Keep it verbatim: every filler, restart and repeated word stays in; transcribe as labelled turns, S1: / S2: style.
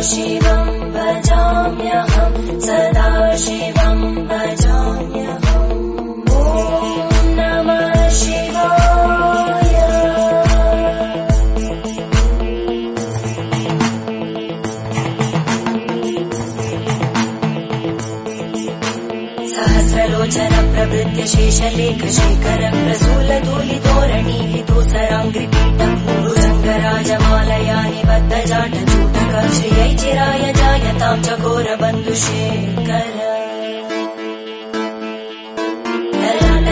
S1: शिवं भजाम्यहं सदा शिवं भजाम्यहम् ॐ नमः शिवाय। सहस्रलोचन प्रभृत्य शेषलेखशेखरं प्रसूलधूलितोरणीलितोसराङ्घ्रिपीठं भुजङ्गराजमालया निबद्धजाटचूटक श्रियै चिराय जायतां चकोरबन्धुशेखर।